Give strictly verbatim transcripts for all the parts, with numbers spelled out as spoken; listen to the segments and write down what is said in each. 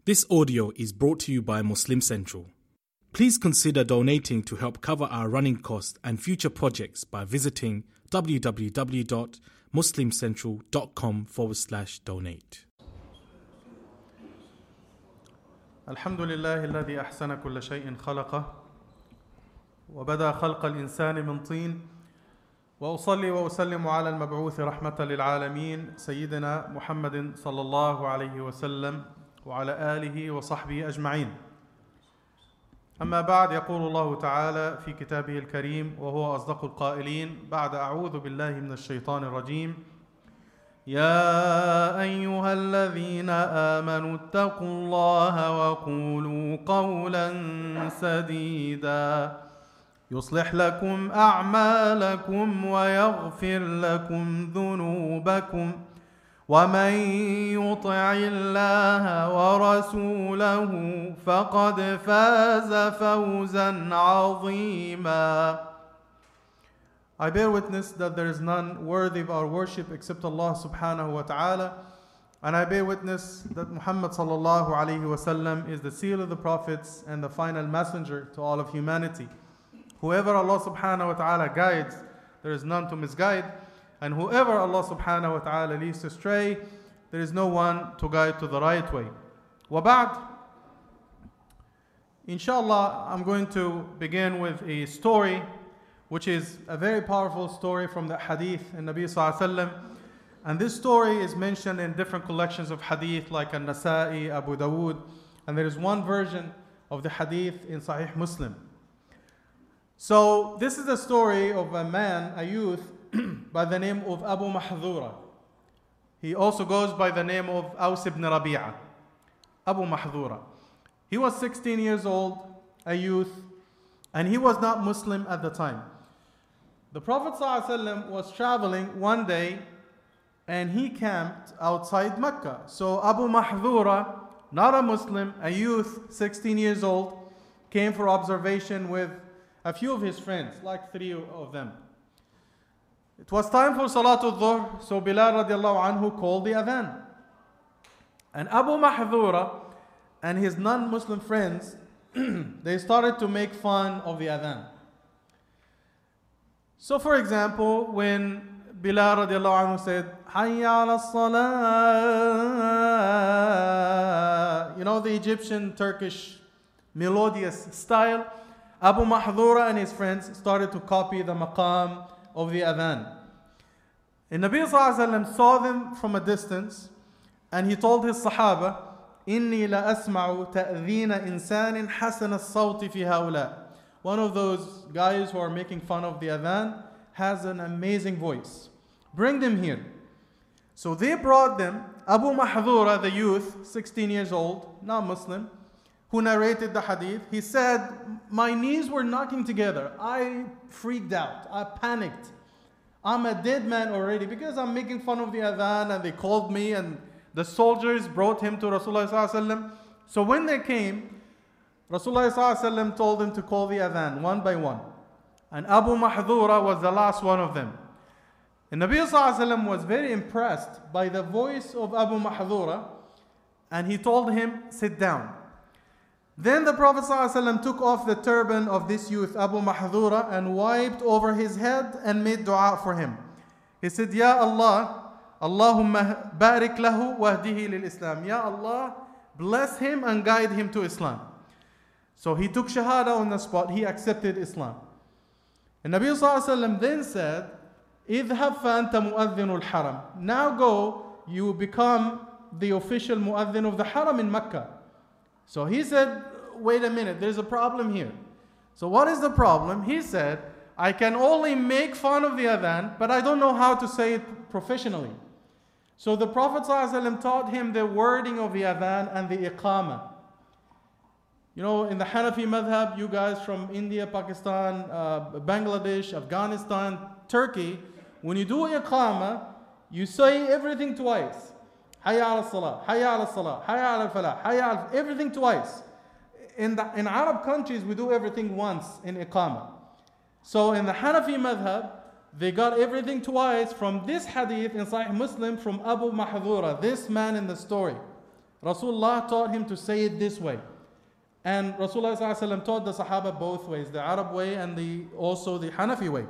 This audio is brought to you by Muslim Central. Please consider donating to help cover our running costs and future projects by visiting www.muslimcentral.com forward slash donate. الحمد لله الذي أحسن كل شيء خلقه وبدأ خلق الإنسان من طين وأصلي وأسلم على المبعوث رحمة للعالمين سيدنا محمد صلى الله عليه وسلم وعلى آله وصحبه أجمعين. أما بعد، يقول الله تعالى في كتابه الكريم وهو أصدق القائلين بعد أعوذ بالله من الشيطان الرجيم: يا أيها الذين آمنوا اتقوا الله وقولوا قولا سديدا يصلح لكم أعمالكم ويغفر لكم ذنوبكم ومن يطع الله ورسوله فقد فاز فوزا عظيما. I bear witness that there is none worthy of our worship except Allah subhanahu wa ta'ala, and I bear witness that Muhammad sallallahu alayhi wa sallam is the seal of the prophets and the final messenger to all of humanity. Whoever Allah subhanahu wa ta'ala guides, there is none to misguide, and whoever Allah subhanahu wa ta'ala leads astray, there is no one to guide to the right way. وَبَعْد, inshallah, I'm going to begin with a story which is a very powerful story from the hadith in Nabi sallallahu alaihi wasallam. And this story is mentioned in different collections of hadith like An-Nasa'i, Abu Dawood, and there is one version of the hadith in Sahih Muslim. So this is the story of a man, a youth, by the name of Abu Mahdhura. He also goes by the name of Aws ibn Rabi'a. Abu Mahdhura. He was sixteen years old, a youth, and he was not Muslim at the time. The Prophet ﷺ was traveling one day and he camped outside Mecca. So Abu Mahdhura, not a Muslim, a youth, sixteen years old, came for observation with a few of his friends, like three of them. It was time for Salatul Dhuhr, so Bilal radiallahu anhu called the adhan. And Abu Mahdhura and his non-Muslim friends, they started to make fun of the adhan. So for example, when Bilal radiallahu anhu said, Hayya ala salah, you know the Egyptian, Turkish, melodious style, Abu Mahdhura and his friends started to copy the maqam of the adhan. And Nabi sallallahu alayhi wa sallam saw them from a distance and he told his Sahaba, إِنِّي لَأَسْمَعُ تَأْذِينَ إِنسَانٍ حَسَنَ الصَّوْتِ فِي هَؤُلَاءِ. One of those guys who are making fun of the adhan has an amazing voice. Bring them here. So they brought them. Abu Mahdhura, the youth, sixteen years old, not Muslim, who narrated the hadith, he said, my knees were knocking together. I freaked out. I panicked. I'm a dead man already because I'm making fun of the adhan and they called me and the soldiers brought him to Rasulullah sallallahu alaihi wasallam. So when they came, Rasulullah sallallahu alaihi wasallam told them to call the adhan one by one. And Abu Mahdhura was the last one of them. And Nabi sallallahu alaihi wasallam was very impressed by the voice of Abu Mahdhura and he told him, sit down. Then the Prophet ﷺ took off the turban of this youth, Abu Mahdhura, and wiped over his head and made dua for him. He said, Ya Allah, Allahumma barik lahu wahdihi lil Islam. Ya Allah, bless him and guide him to Islam. So he took shahada on the spot. He accepted Islam. And Nabi ﷺ then said, Idhab fa anta mu'adhdhinu al-haram. Now go, you become the official mu'adhdhin of the haram in Mecca. So he said, wait a minute, there's a problem here. So what is the problem? He said, I can only make fun of the adhan, but I don't know how to say it professionally. So the Prophet ﷺ taught him the wording of the adhan and the iqamah. You know, in the Hanafi madhab, you guys from India, Pakistan, uh, Bangladesh, Afghanistan, Turkey, when you do iqamah, you say everything twice. Hayya ala salah, hayya ala salah, hayya ala falah, hayya ala, everything twice. In the in Arab countries, we do everything once in iqamah. So in the Hanafi madhab, they got everything twice from this hadith in Sahih Muslim from Abu Mahdhura, this man in the story. Rasulullah taught him to say it this way. And Rasulullah sallallahu alaihi wasallam taught the Sahaba both ways, the Arab way and the also the Hanafi way.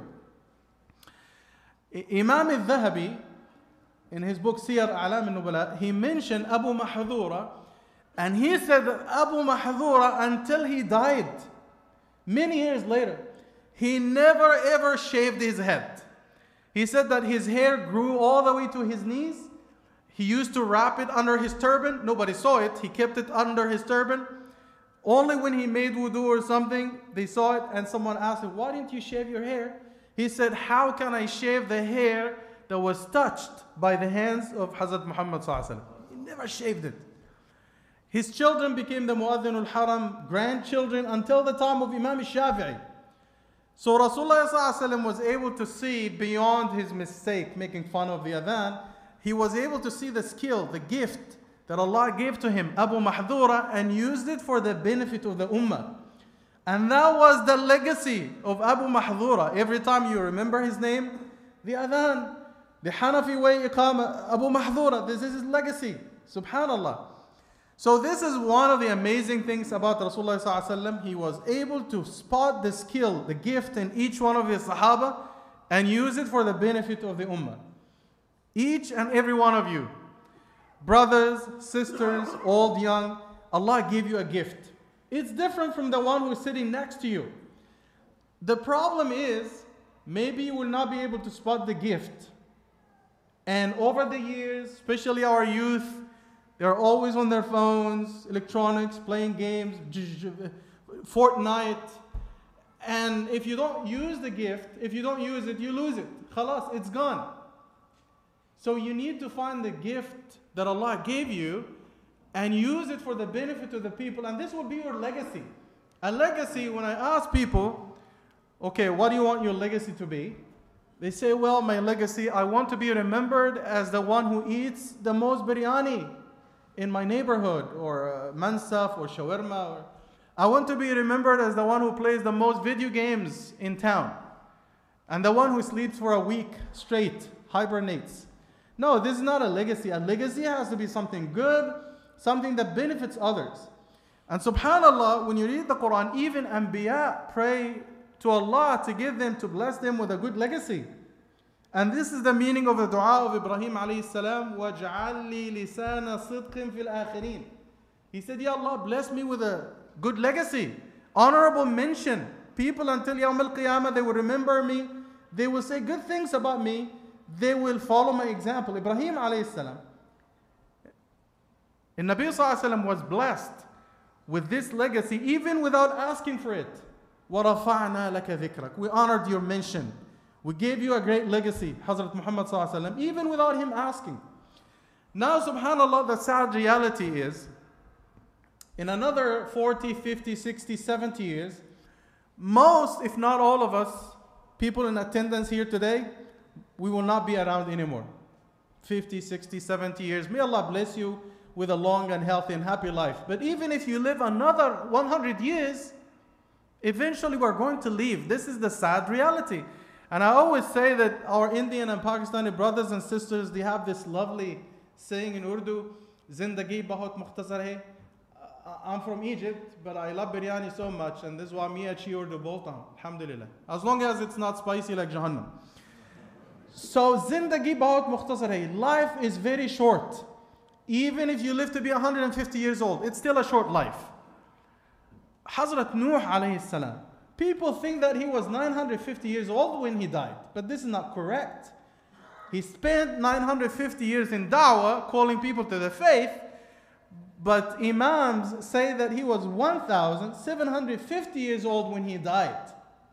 I- Imam al-Dhahabi, in his book Siyar A'lam al-Nubala, he mentioned Abu Mahdhura, and he said that Abu Mahdhura, until he died, many years later, he never ever shaved his head. He said that his hair grew all the way to his knees. He used to wrap it under his turban. Nobody saw it. He kept it under his turban. Only when he made wudu or something, they saw it, and someone asked him, why didn't you shave your hair? He said, how can I shave the hair that was touched by the hands of Hazrat Muhammad sallallahu alaihi wasallam? He never shaved it. His children became the Mu'adhin al-Haram, grandchildren, until the time of Imam al-Shafi'i. So Rasulullah sallallahu alaihi wasallam was able to see beyond his mistake, making fun of the adhan. He was able to see the skill, the gift that Allah gave to him, Abu Mahdhura, and used it for the benefit of the ummah. And that was the legacy of Abu Mahdhura. Every time you remember his name, the adhan, the Hanafi way iqama, Abu Mahdhura, this is his legacy. Subhanallah. So this is one of the amazing things about Rasulullah sallallahu alaihi wasallam. He was able to spot the skill, the gift in each one of his Sahaba and use it for the benefit of the ummah. Each and every one of you, brothers, sisters, old, young, Allah gave you a gift. It's different from the one who's sitting next to you. The problem is, maybe you will not be able to spot the gift. And over the years, especially our youth, they're always on their phones, electronics, playing games, Fortnite. And if you don't use the gift, if you don't use it, you lose it. Khalas, it's gone. So you need to find the gift that Allah gave you and use it for the benefit of the people. And this will be your legacy. A legacy, when I ask people, okay, what do you want your legacy to be? They say, well, my legacy, I want to be remembered as the one who eats the most biryani in my neighborhood, or uh, mansaf, or shawarma. Or I want to be remembered as the one who plays the most video games in town, and the one who sleeps for a week straight, hibernates. No, this is not a legacy. A legacy has to be something good, something that benefits others. And subhanAllah, when you read the Quran, even Anbiya pray to Allah to give them, to bless them with a good legacy. And this is the meaning of the dua of Ibrahim alayhi salam, وَاجْعَلْ لِي لِسَانَ صِدْقٍ فِي الْآخِرِينَ. He said, Ya Allah, bless me with a good legacy, honorable mention. People until Yawm al-Qiyamah, they will remember me. They will say good things about me. They will follow my example. Ibrahim alayhi salam, and Nabi sallallahu alayhi wa sallam was blessed with this legacy even without asking for it. وَرَفَعْنَا لَكَ ذِكْرَكَ. We honored your mention. We gave you a great legacy, Hazrat Muhammad sallallahu alaihi wasallam, even without him asking. Now, subhanAllah, the sad reality is, in another forty, fifty, sixty, seventy years, most, if not all of us, people in attendance here today, we will not be around anymore. fifty, sixty, seventy years. May Allah bless you with a long and healthy and happy life. But even if you live another one hundred years, eventually we're going to leave. This is the sad reality. And I always say that our Indian and Pakistani brothers and sisters, they have this lovely saying in Urdu, Zindagi bahut mukhtasar hai. I'm from Egypt, but I love biryani so much, and this is why me achi Urdu bolta hu. Alhamdulillah. As long as it's not spicy like Jahannam. So, Zindagi bahut mukhtasar hai. Life is very short. Even if you live to be one hundred fifty years old, it's still a short life. Hazrat Nuh alayhi salam, people think that he was nine hundred fifty years old when he died, but this is not correct. He spent nine hundred fifty years in da'wah, calling people to the faith, but Imams say that he was one thousand seven hundred fifty years old when he died.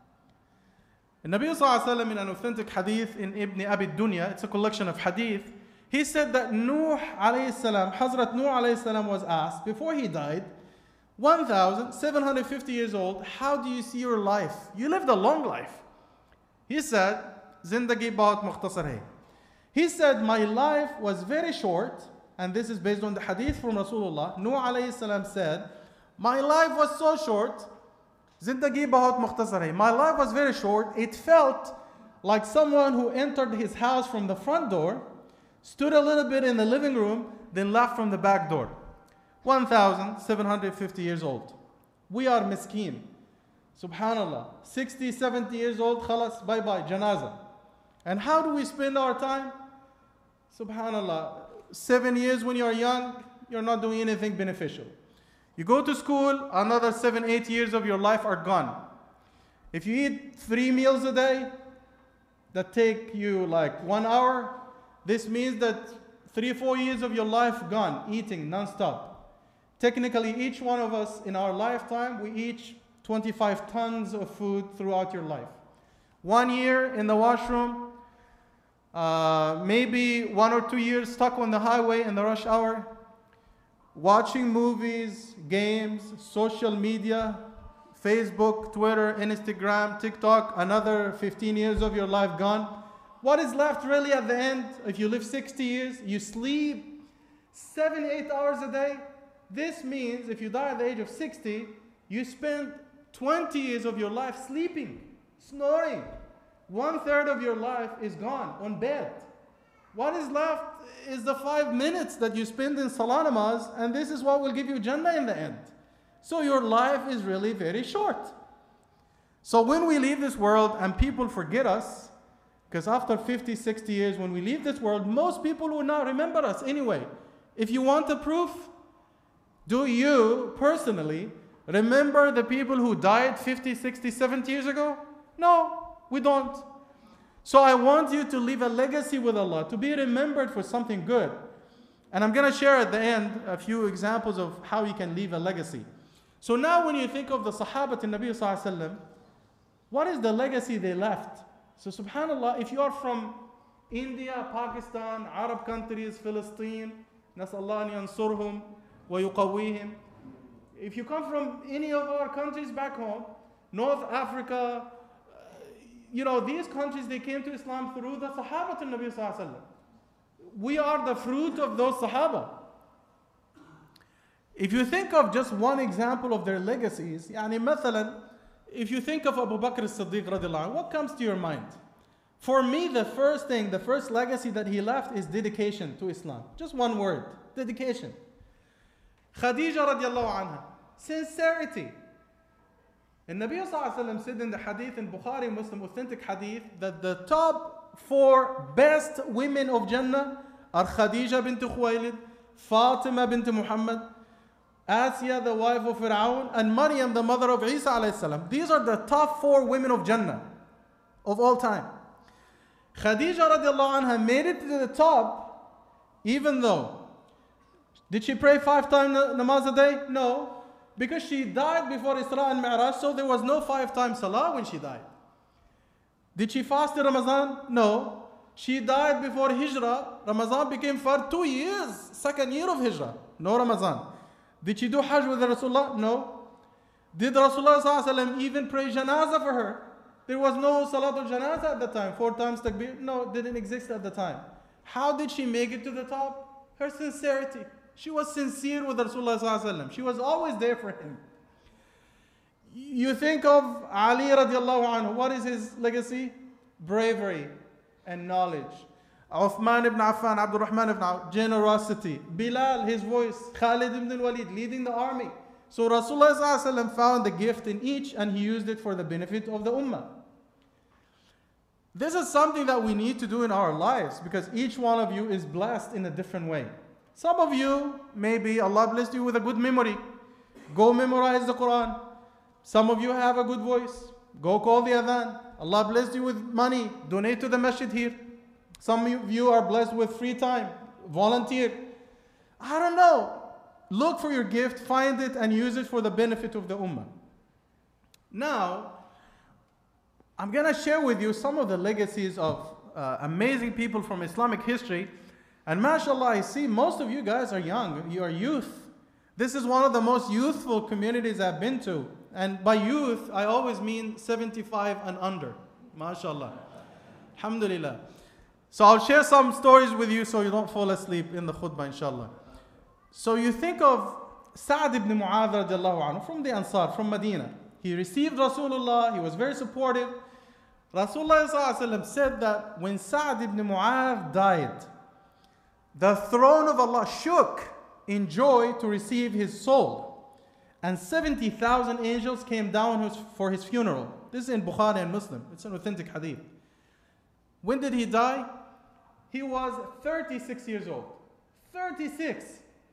And Nabi sallallahu alayhi wa sallam, in an authentic hadith in Ibn Abi Dunya, it's a collection of hadith, he said that Nuh alayhi salam, Hazrat Nuh alayhi salam was asked before he died, one thousand seven hundred fifty years old, how do you see your life? You lived a long life. He said, Zindagi bahut mukhtasar hai. He said, my life was very short, and this is based on the hadith from Rasulullah. Nuh alayhi salam said, my life was so short, Zindagi bahut mukhtasar hai. My life was very short. It felt like someone who entered his house from the front door, stood a little bit in the living room, then left from the back door. one thousand seven hundred fifty years old. We are miskeen. Subhanallah. sixty, seventy years old, khalas, bye bye, janaza. And how do we spend our time? Subhanallah. Seven years when you're young, you're not doing anything beneficial. You go to school, another seven, eight years of your life are gone. If you eat three meals a day that take you like one hour, this means that three, four years of your life gone, eating non-stop. Technically, each one of us in our lifetime, we eat twenty-five tons of food throughout your life. One year in the washroom, uh, maybe one or two years stuck on the highway in the rush hour, watching movies, games, social media, Facebook, Twitter, Instagram, TikTok, another fifteen years of your life gone. What is left really at the end? If you live sixty years, you sleep seven, eight hours a day. This means if you die at the age of sixty, you spend twenty years of your life sleeping, snoring. One third of your life is gone on bed. What is left is the five minutes that you spend in Salah namaz, and this is what will give you Jannah in the end. So your life is really very short. So when we leave this world and people forget us, because after fifty, sixty years when we leave this world, most people will not remember us anyway. If you want the proof, do you personally remember the people who died fifty, sixty, seventy years ago? No, we don't. So I want you to leave a legacy with Allah, to be remembered for something good. And I'm going to share at the end a few examples of how you can leave a legacy. So now when you think of the Sahabat in Nabi Sallallahu Alaihi Wasallam, what is the legacy they left? So subhanallah, if you are from India, Pakistan, Arab countries, Philistine, Nas'Allah an yansurhum wa yuqawwihim. If you come from any of our countries back home, North Africa, uh, you know, these countries, they came to Islam through the Sahabat in Nabi Sallallahu Alaihi Wasallam. We are the fruit of those Sahaba. If you think of just one example of their legacies, يعني مثلا, if you think of Abu Bakr as-Siddiq radiallahu anhu, what comes to your mind? For me, the first thing, the first legacy that he left is dedication to Islam. Just one word, dedication. Khadija radiallahu anha, sincerity. And Nabi sallallahu alaihi wasallam said in the hadith in Bukhari, Muslim authentic hadith, that the top four best women of Jannah are Khadija bint Khuwaylid, Fatima bint Muhammad, Asiya, the wife of Fir'aun, and Maryam, the mother of Isa alayhi salam. These are the top four women of Jannah of all time. Khadija radiallahu anha made it to the top, even though, did she pray five times namaz a day? No, because she died before Isra and Mi'raj, so there was no five times salah when she died. Did she fast in Ramadan? No. She died before Hijrah. Ramadan became for two years, second year of Hijrah. No Ramadan. Did she do Hajj with Rasulullah? No. Did Rasulullah sallallahu alaihi wasallam even pray Janazah for her? There was no Salatul Janazah at the time. Four times Takbir? No, it didn't exist at the time. How did she make it to the top? Her sincerity. She was sincere with Rasulullah sallallahu alaihi wasallam. She was always there for him. You think of Ali radiallahu anhu. What is his legacy? Bravery and knowledge. Uthman ibn Affan, Abdul Rahman ibn Auf, generosity. Bilal, his voice. Khalid ibn al-Walid, leading the army. So Rasulullah sallallahu alaihi wasallam found the gift in each and he used it for the benefit of the ummah. This is something that we need to do in our lives because each one of you is blessed in a different way. Some of you, maybe Allah blessed you with a good memory. Go memorize the Quran. Some of you have a good voice. Go call the adhan. Allah blessed you with money. Donate to the masjid here. Some of you are blessed with free time. Volunteer. I don't know. Look for your gift, find it, and use it for the benefit of the ummah. Now, I'm going to share with you some of the legacies of uh, amazing people from Islamic history. And mashallah, I see most of you guys are young. You are youth. This is one of the most youthful communities I've been to. And by youth, I always mean seventy-five and under. Mashallah. Alhamdulillah. So I'll share some stories with you so you don't fall asleep in the khutbah, inshallah. So you think of Sa'd ibn Mu'adh radiallahu anhu from the Ansar, from Medina. He received Rasulullah, he was very supportive. Rasulullah sallallahu alaihi wasallam said that when Sa'd ibn Mu'adh died, the throne of Allah shook in joy to receive his soul. And seventy thousand angels came down his, for his funeral. This is in Bukhari and Muslim. It's an authentic hadith. When did he die? He was thirty-six years old. thirty-six.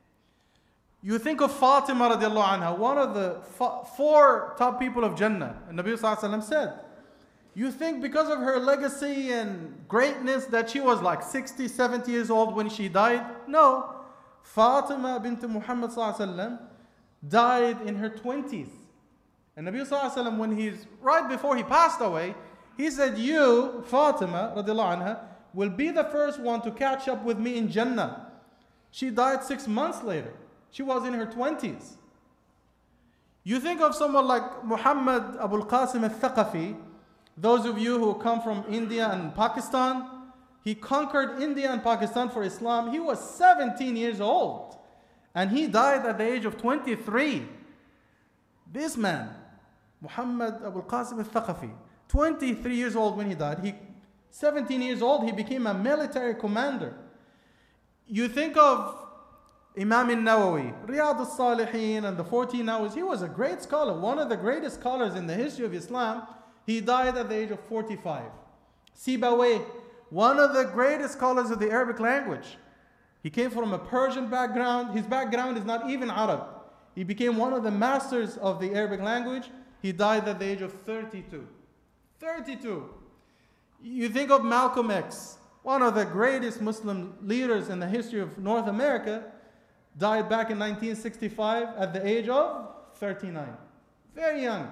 You think of Fatima radiallahu anha, one of the four top people of Jannah. And Nabi sallallahu alayhi wa sallam said, you think because of her legacy and greatness that she was like sixty, seventy years old when she died? No. Fatima bint Muhammad sallallahu alayhi wa sallam died in her twenties. And Nabi sallallahu alayhi wa sallam, when he's right before he passed away, he said, you, Fatima radiallahu anha, will be the first one to catch up with me in Jannah. She died six months later. She was in her twenties. You think of someone like Muhammad Abul Qasim al-Thaqafi, those of you who come from India and Pakistan, he conquered India and Pakistan for Islam. He was seventeen years old. And he died at the age of twenty-three. This man, Muhammad Abul Qasim al-Thaqafi, twenty-three years old when he died. He, seventeen years old, he became a military commander. You think of Imam al-Nawawi, Riyadh al-Salihin and the fourteen Nawawi. He was a great scholar, one of the greatest scholars in the history of Islam. He died at the age of forty-five. Sibawayh, one of the greatest scholars of the Arabic language. He came from a Persian background. His background is not even Arab. He became one of the masters of the Arabic language. He died at the age of thirty-two. thirty-two. You think of Malcolm X, one of the greatest Muslim leaders in the history of North America, died back in nineteen sixty-five at the age of thirty-nine. Very young.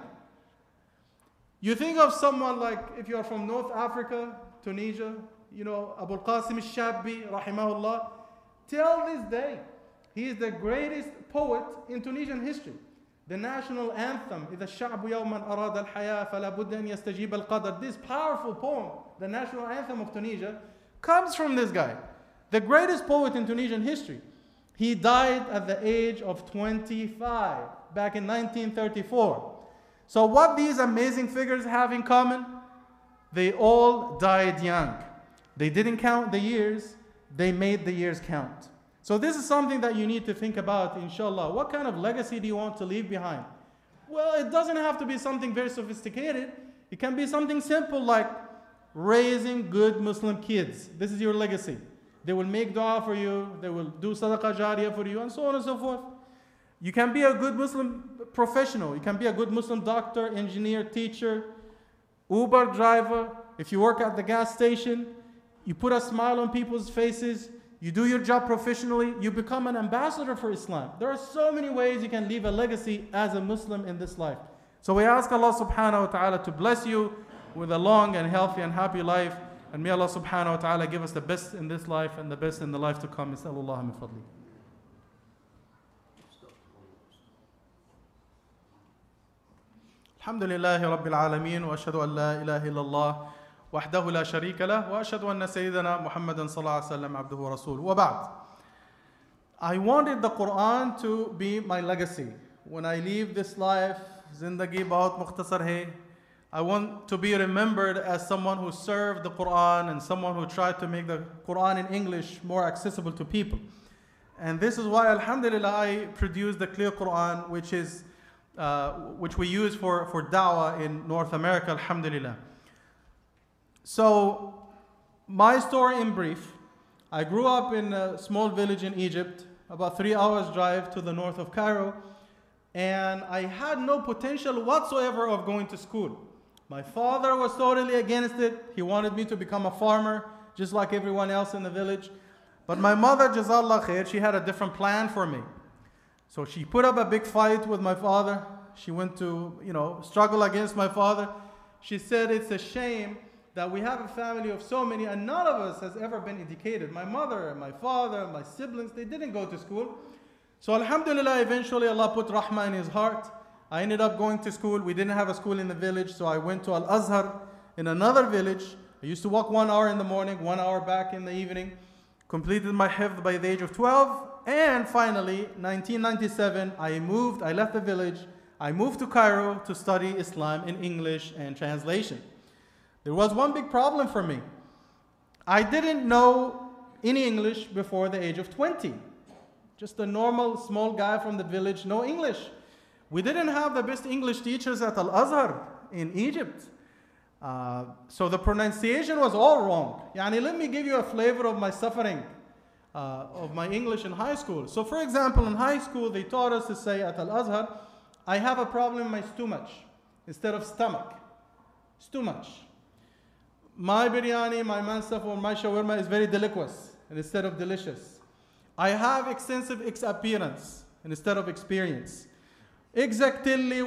You think of someone like, if you are from North Africa, Tunisia, you know, Abul Qasim al-Shabbi, rahimahullah, till this day, he is the greatest poet in Tunisian history. The national anthem, إِذَا الشَّعْبُ يَوْمًا أَرَادَ الْحَيَاةَ فَلَا بُدَّ أَنْ يَسْتَجِيبَ الْقَدَرِ. This powerful poem, the national anthem of Tunisia, comes from this guy, the greatest poet in Tunisian history. He died at the age of twenty-five, back in nineteen thirty-four. So what these amazing figures have in common? They all died young. They didn't count the years, they made the years count. So this is something that you need to think about, inshallah. What kind of legacy do you want to leave behind? Well, it doesn't have to be something very sophisticated. It can be something simple like raising good Muslim kids. This is your legacy. They will make dua for you, they will do sadaqah jariyah for you, and so on and so forth. You can be a good Muslim professional. You can be a good Muslim doctor, engineer, teacher, Uber driver. If you work at the gas station, you put a smile on people's faces. You do your job professionally. You become an ambassador for Islam. There are so many ways you can leave a legacy as a Muslim in this life. So we ask Allah subhanahu wa ta'ala to bless you with a long and healthy and happy life. And may Allah subhanahu wa ta'ala give us the best in this life and the best in the life to come. Is'alullah min fadli. الحمد لله رب العالمين وأشهد أن لا إله إلا الله وحده لا شريك له وأشهد أن سيدنا محمدا صلى الله عليه وسلم عبده ورسوله وبعد. I wanted the Quran to be my legacy. When I leave this life, zindagi bahut mukhtasar hai. I want to be remembered as someone who served the Quran and someone who tried to make the Quran in English more accessible to people. And this is why, alhamdulillah, I produced the Clear Quran, which is Uh, which we use for, for da'wah in North America, alhamdulillah. So, my story in brief, I grew up in a small village in Egypt, about three hours drive to the north of Cairo, and I had no potential whatsoever of going to school. My father was totally against it. He wanted me to become a farmer, just like everyone else in the village. But my mother, Jazallah khair, she had a different plan for me. So she put up a big fight with my father. She went to, you know, struggle against my father. She said it's a shame that we have a family of so many and none of us has ever been educated. My mother, my father, my siblings, they didn't go to school. So alhamdulillah, eventually Allah put rahmah in his heart. I ended up going to school. We didn't have a school in the village, so I went to Al-Azhar in another village. I used to walk one hour in the morning, one hour back in the evening. Completed my hifd by the age of twelve. And finally, nineteen ninety-seven, I moved, I left the village. I moved to Cairo to study Islam in English and translation. There was one big problem for me. I didn't know any English before the age of twenty. Just a normal small guy from the village, no English. We didn't have the best English teachers at Al-Azhar in Egypt. Uh, so the pronunciation was all wrong. Yani, let me give you a flavor of my suffering uh, of my English in high school. So for example, in high school, they taught us to say at Al-Azhar, I have a problem in my stomach, instead of stomach. Stomach. My biryani, my mansaf, or my shawarma is very delicious instead of delicious. I have extensive ex appearance instead of experience. Exactly,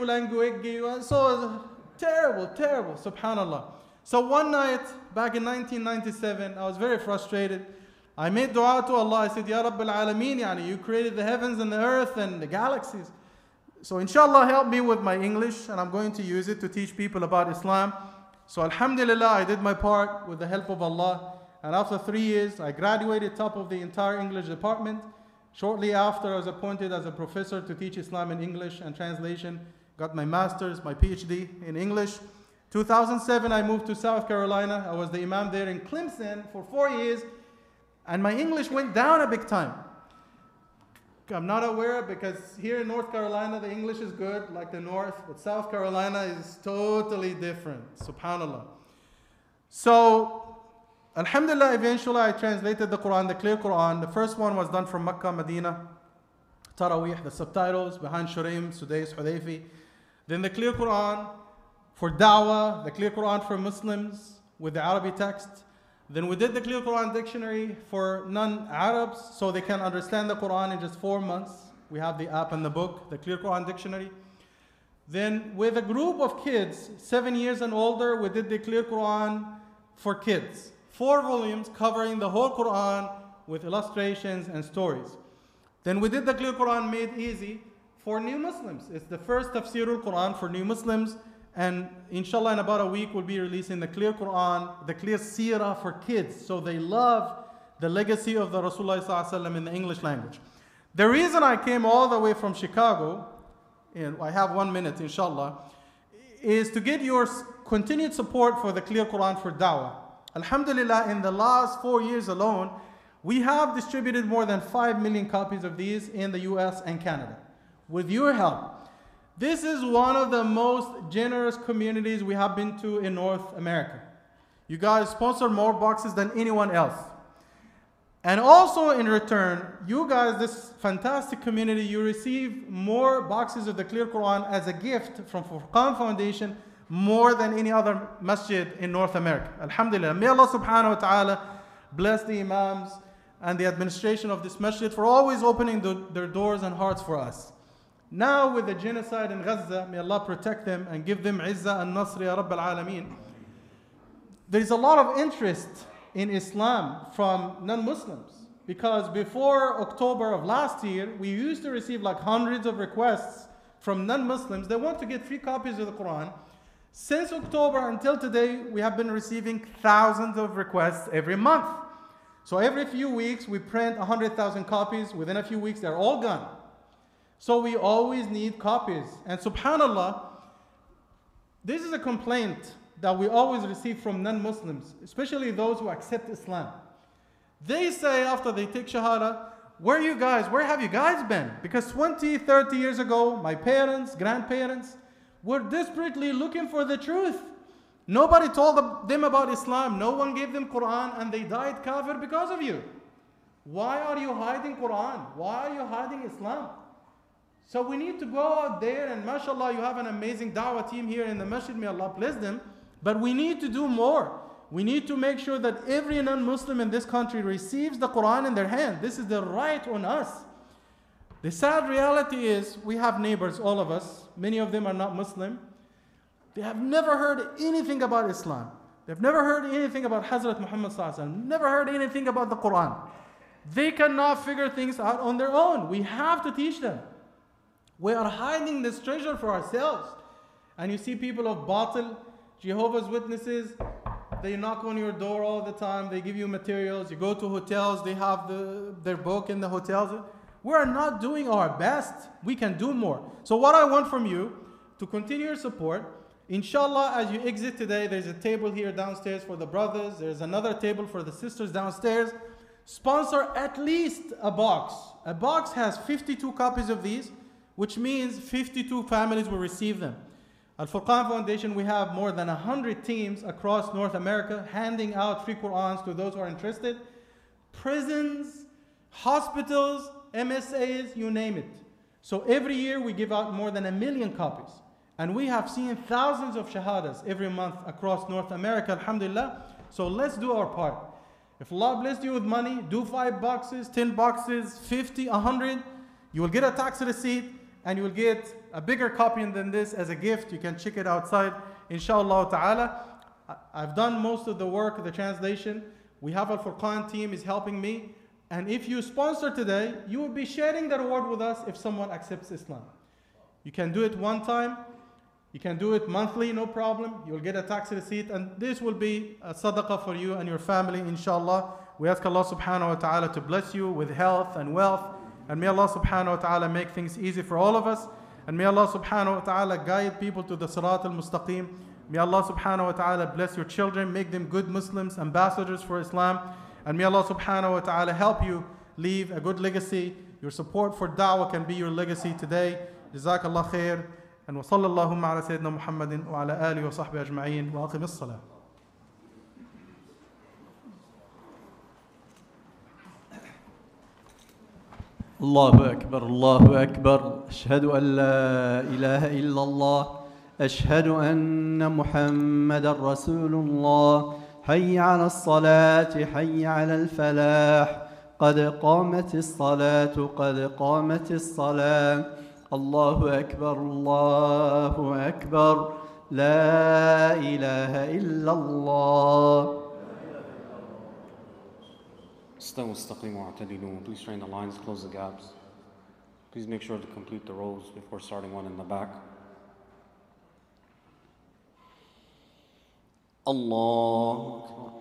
so terrible, terrible, subhanallah. So one night, back in nineteen ninety-seven, I was very frustrated. I made dua to Allah. I said, Ya Rabbil Alameen, yani, you created the heavens and the earth and the galaxies. So inshallah, help me with my English, and I'm going to use it to teach people about Islam. So alhamdulillah, I did my part with the help of Allah. And after three years, I graduated top of the entire English department. Shortly after, I was appointed as a professor to teach Islam in English and translation. Got my master's, my PhD in English. two thousand seven, I moved to South Carolina. I was the imam there in Clemson for four years. And my English went down a big time. I'm not aware, because here in North Carolina, the English is good, like the North, but South Carolina is totally different, subhanAllah. So, alhamdulillah, eventually I translated the Quran, the clear Quran. The first one was done from Makkah, Medina, Taraweeh, the subtitles, behind Shuraim, Sudais, Hudayfi. Then the clear Quran for Dawah, the clear Quran for Muslims with the Arabic text. Then we did the Clear Quran Dictionary for non-Arabs so they can understand the Quran in just four months. We have the app and the book, the Clear Quran Dictionary. Then with a group of kids, seven years and older, we did the Clear Quran for kids. Four volumes covering the whole Quran with illustrations and stories. Then we did the Clear Quran Made Easy for new Muslims. It's the first Tafsirul Quran for new Muslims. And inshallah, in about a week, we'll be releasing the Clear Quran, the Clear Seerah for kids, so they love the legacy of the Rasulullah sallallahu alaihi wasallam in the English language. The reason I came all the way from Chicago, and I have one minute, inshallah, is to get your continued support for the Clear Quran for Dawah. Alhamdulillah, in the last four years alone, we have distributed more than five million copies of these in the U S and Canada. With your help. This is one of the most generous communities we have been to in North America. You guys sponsor more boxes than anyone else. And also in return, you guys, this fantastic community, you receive more boxes of the Clear Quran as a gift from Furqan Foundation, more than any other masjid in North America. Alhamdulillah. May Allah subhanahu wa ta'ala bless the imams and the administration of this masjid for always opening the, their doors and hearts for us. Now with the genocide in Gaza, may Allah protect them and give them izzah and nasr ya Rabb al-Alameen. There's a lot of interest in Islam from non-Muslims, because before October of last year, we used to receive like hundreds of requests from non-Muslims. They want to get free copies of the Quran. Since October until today, we have been receiving thousands of requests every month. So every few weeks, we print one hundred thousand copies. Within a few weeks, they're all gone. So we always need copies. And subhanAllah, this is a complaint that we always receive from non-Muslims, especially those who accept Islam. They say after they take Shahada, where are you guys? Where have you guys been? Because twenty, thirty years ago, my parents, grandparents, were desperately looking for the truth. Nobody told them about Islam. No one gave them Quran, and they died kafir because of you. Why are you hiding Quran? Why are you hiding Islam? So we need to go out there, and mashallah, you have an amazing da'wah team here in the masjid, may Allah bless them. But we need to do more. We need to make sure that every non-Muslim in this country receives the Quran in their hand. This is the right on us. The sad reality is we have neighbors, all of us. Many of them are not Muslim. They have never heard anything about Islam. They've never heard anything about Hazrat Muhammad sallallahu alaihi wasallam. Never heard anything about the Quran. They cannot figure things out on their own. We have to teach them. We are hiding this treasure for ourselves. And you see people of Batil, Jehovah's Witnesses, they knock on your door all the time. They give you materials. You go to hotels. They have the, their book in the hotels. We are not doing our best. We can do more. So what I want from you, to continue your support, inshallah, as you exit today, there's a table here downstairs for the brothers. There's another table for the sisters downstairs. sponsor at least a box. A box has fifty-two copies of these, which means fifty-two families will receive them. Al-Furqan Foundation, we have more than one hundred teams across North America handing out free Qur'ans to those who are interested. Prisons, hospitals, M S As, you name it. So every year we give out more than a million copies. And we have seen thousands of shahadas every month across North America, alhamdulillah. So let's do our part. If Allah blessed you with money, do five boxes, ten boxes, fifty, a hundred. You will get a tax receipt and you will get a bigger copy than this as a gift. You can check it outside, inshallah ta'ala. I've done most of the work, the translation. We have a Furqan team is helping me. And if you sponsor today, you will be sharing the reward with us if someone accepts Islam. You can do it one time. You can do it monthly, no problem. You will get a tax receipt, and this will be a sadaqah for you and your family, inshallah. We ask Allah subhanahu wa ta'ala to bless you with health and wealth. And may Allah subhanahu wa ta'ala make things easy for all of us. And may Allah subhanahu wa ta'ala guide people to the Sirat al-Mustaqim. May Allah subhanahu wa ta'ala bless your children, make them good Muslims, ambassadors for Islam. And may Allah subhanahu wa ta'ala help you leave a good legacy. Your support for da'wah can be your legacy today. Jazakallah khair. And wa sallallahu ala Sayyidina Muhammadin wa ala alihi wa sahbihi ajma'in wa aqim as-salah. الله أكبر الله أكبر أشهد أن لا إله إلا الله أشهد أن محمد رسول الله حي على الصلاة حي على الفلاح قد قامت الصلاة قد قامت الصلاة الله أكبر الله أكبر لا إله إلا الله. استووا استقيموا واعتدلوا. Please strain the lines, close the gaps. Please make sure to complete the rows before starting one in the back. Allah Akbar.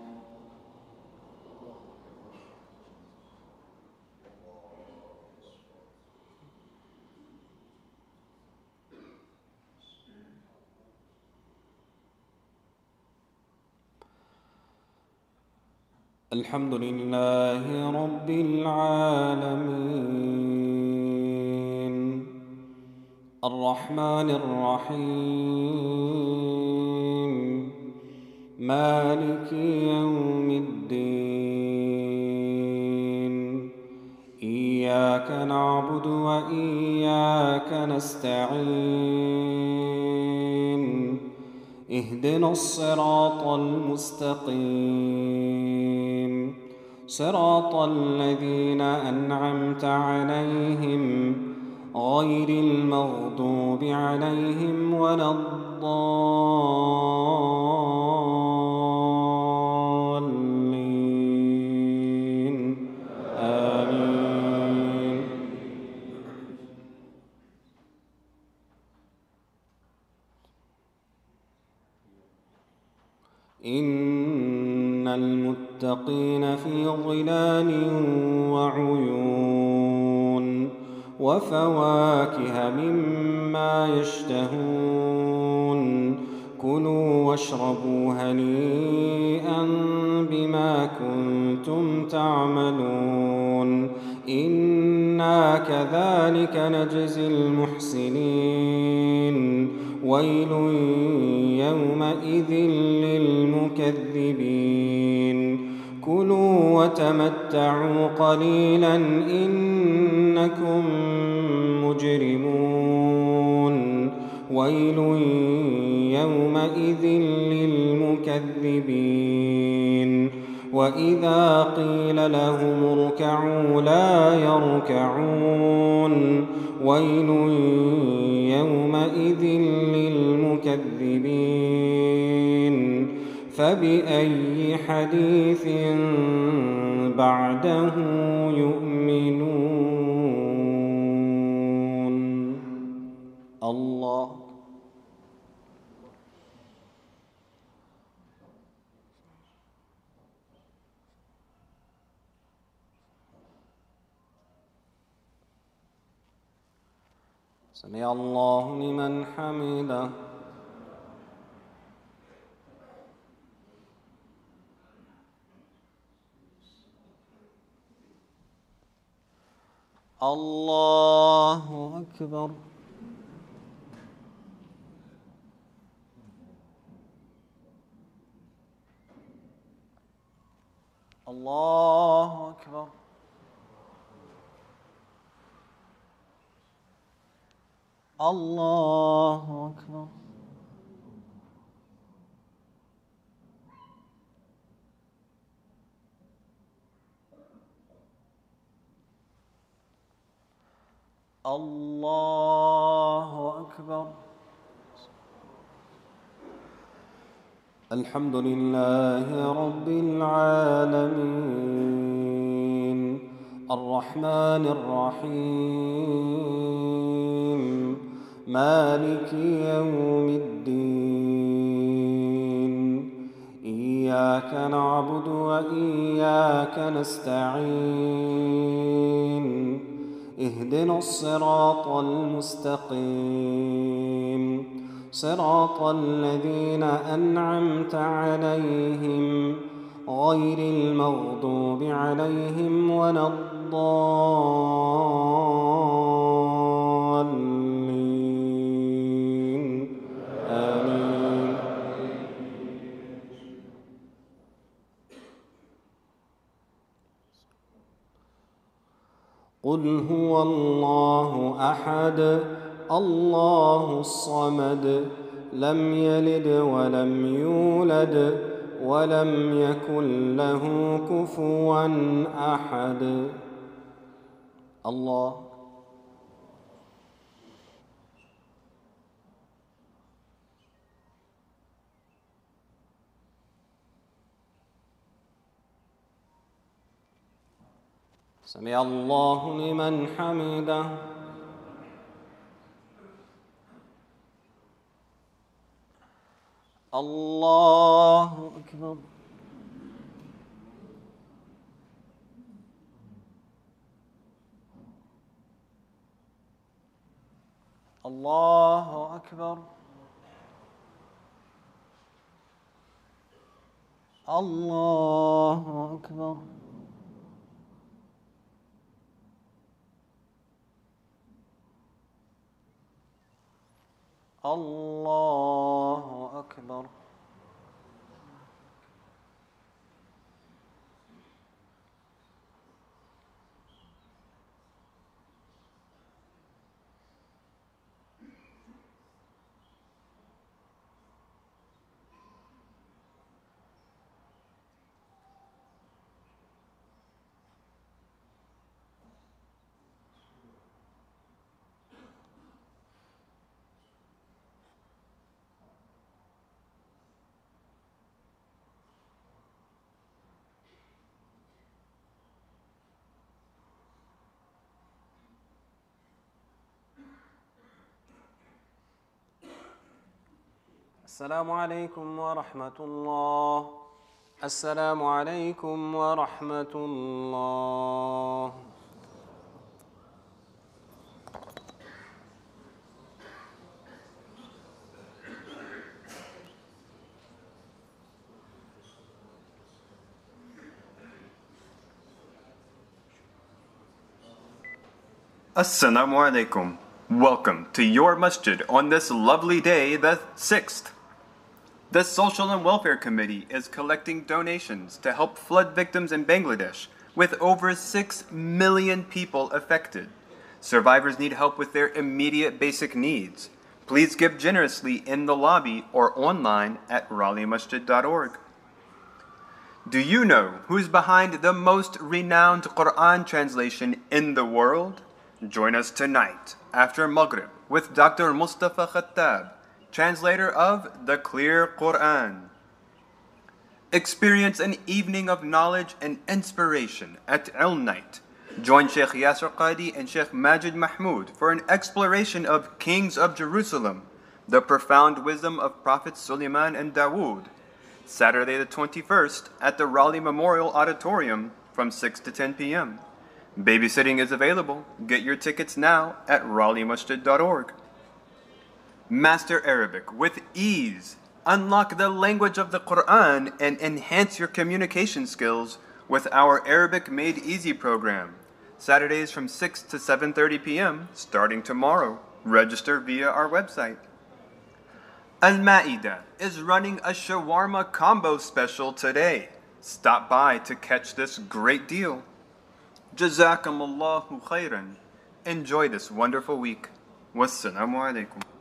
الحمد لله رب العالمين الرحمن الرحيم مالك يوم الدين إياك نعبد وإياك نستعين اهدنا الصراط المستقيم صراط الذين أنعمت عليهم غير المغضوب عليهم ولا الضالين آمين. إن المتقين في ظلال وعيون وفواكه مما يشتهون كلوا واشربوا هنيئا بما كنتم تعملون إنا كذلك نجزي المحسنين ويل يومئذ للمكذبين كلوا وتمتعوا قليلا إنكم مجرمون ويل يومئذ للمكذبين وإذا قيل لهم اركعوا لا يركعون ويل يومئذ للمكذبين فبأي حديث بعده يؤمنون. الله سمع الله لمن حمده. الله أكبر. الله أكبر. الله أكبر. الله أكبر. الحمد لله رب العالمين الرحمن الرحيم مالك يوم الدين إياك نعبد وإياك نستعين اهدنا الصراط المستقيم صراط الذين أنعمت عليهم غير المغضوب عليهم ولا الضالين آمين. قل هو الله أحد الله الصمد لم يلد ولم يولد ولم يكن له كفوا أحد. الله سمع الله لمن حمده. الله أكبر. الله أكبر. الله أكبر. الله أكبر. السلام عليكم ورحمة الله. السلام عليكم ورحمة الله. Assalamu alaikum. Welcome to your masjid on this lovely day, the sixth. The Social and Welfare Committee is collecting donations to help flood victims in Bangladesh, with over six million people affected. Survivors need help with their immediate basic needs. Please give generously in the lobby or online at raleigh masjid dot org. Do you know who's behind the most renowned Quran translation in the world? Join us tonight after Maghrib with Doctor Mustafa Khattab, translator of the Clear Quran. Experience an evening of knowledge and inspiration at Ilm Night. Join Sheikh Yasser Qadi and Sheikh Majid Mahmoud for an exploration of Kings of Jerusalem, the profound wisdom of Prophets Suleiman and Dawood. Saturday the twenty-first at the Raleigh Memorial Auditorium from six to ten p m Babysitting is available. Get your tickets now at raleigh masjid dot org. Master Arabic with ease. Unlock the language of the Quran and enhance your communication skills with our Arabic Made Easy program. Saturdays from six to seven thirty p.m. starting tomorrow. Register via our website. Al-Ma'idah is running a shawarma combo special today. Stop by to catch this great deal. Jazakumullahu khairan. Enjoy this wonderful week. Wassalamu alaikum.